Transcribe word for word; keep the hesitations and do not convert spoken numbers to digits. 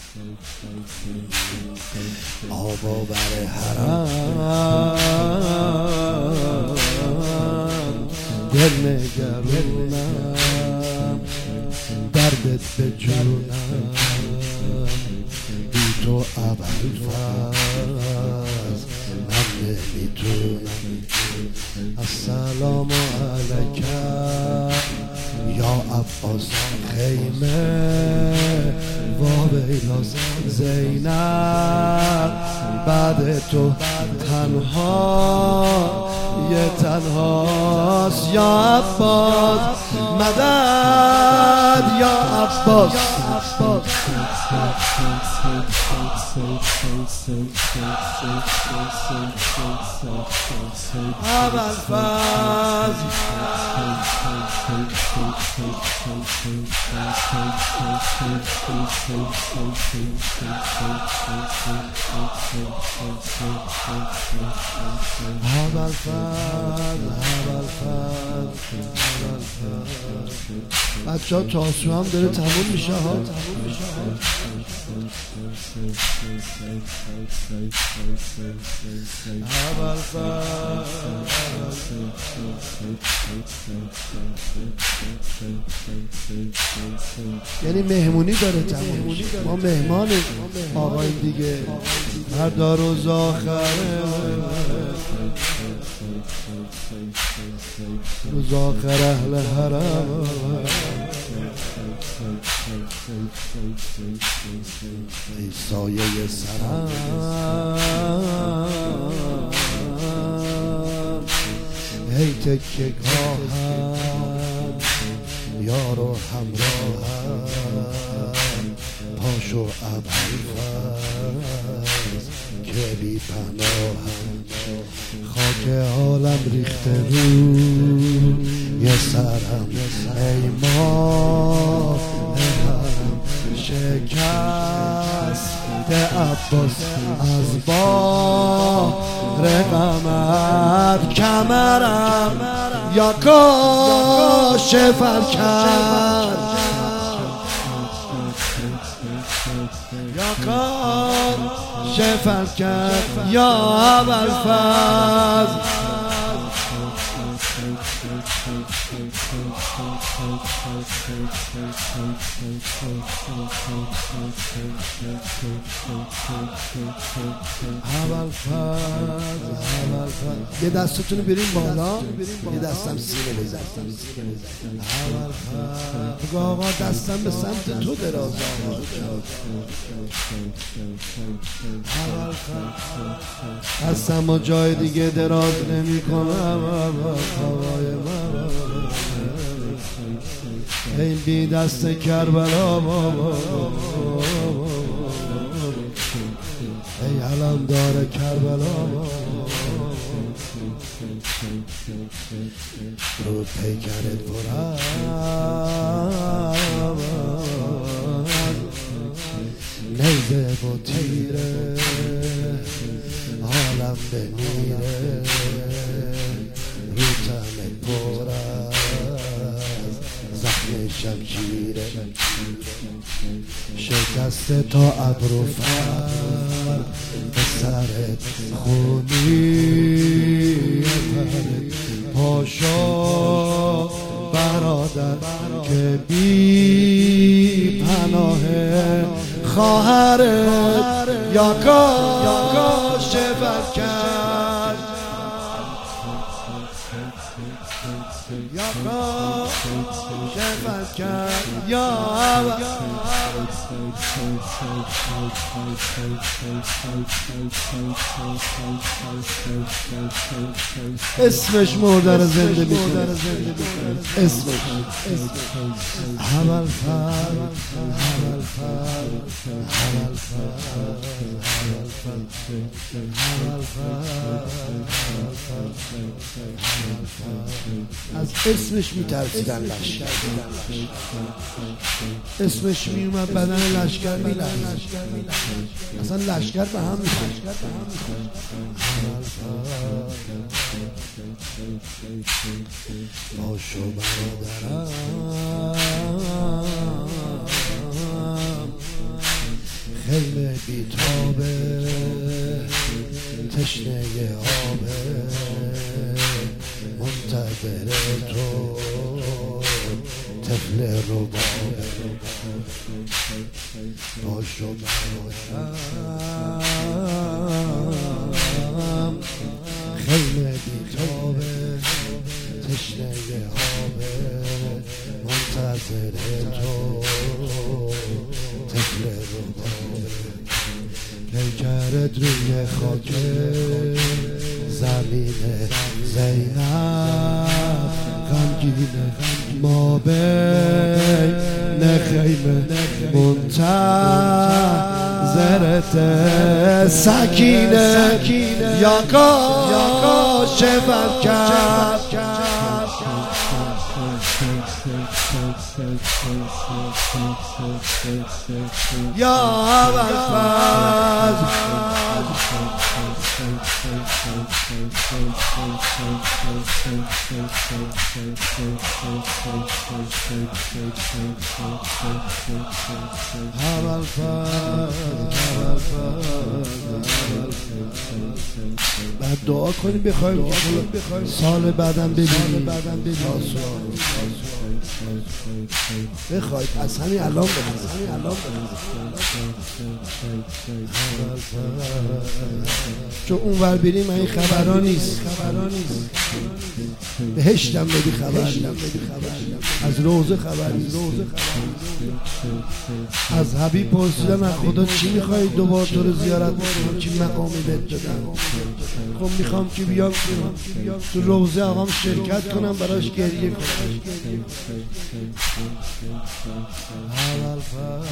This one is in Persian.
آب و بر حرم دل نگرونم دردت به جونم بی تو ابوالفضل من نمیتونم. السلام علیکم یا عباس خیمه و ویلا زینب بعد تو تنها یه تنهاست یا عباس مدد یا عباس ابوالفضل بچه ها تاسو هم داره تموم میشه ها. یعنی مهمونی داره تموم میشه. ما مهمانیم آقای دیگه هر دار روز آخره روز آخر اهل حرم ای سایه سرم ای تکه گاهم یار و همراهم پاشو ابوالفضل که بی پناهم خاک عالم ریخته رو یه سرم ای ماه حرم شکست عباس از بار غمت کمرم یا کاشف کرد یا کاشف کرد یا ابوالفضل یه دستتون رو بریم بالا یه دستم سینه بزن. بگو آقا دستم به سمت تو دراز دستم و جای دیگه دراز نمی کنم این بی دست کربلا ای علم دار کربلا رو پیکرت برم نیزه و تیره عالم بمیره رو تن پرم زخم شمشیره شکست تا ابرو فر به سرت خونی پاشا برادر که بی پناه خواهرت یا کاشف کرد یا کاشف کرد یا اسمش مردر زنده میکنه اسمش ابوالفضل از اسمش میترسیدن لشکر اسمش میومد بدن لشکر میلرزید اصلا لشکر به هم میخورد. باشو برادرم بیتابه تشنه آبه منتظر تو طفل ربابه پاشو باشم خیمه بیتابه تشنه آبه منتظر تو طفل ربابه پیکرت روی خاک زمین زینب غمگینه ما بین خیمه منتظرت سکینه یا کاش برکت یا ابوالفضل بعد دعا کنیم بخوایم سال بعدم ببینیم بخواید از همین الان بخواید چون اون ور بریم این خبرها نیست بهشتم بدی خبر از روزه خبر از حبیب پرسیدم از خدا چی میخوایی دوبار تو رو زیارت بکنم چی مقامی بهت بدم خب میخوام که بیام تو روزه آقام شرکت کنم براش گریه کنم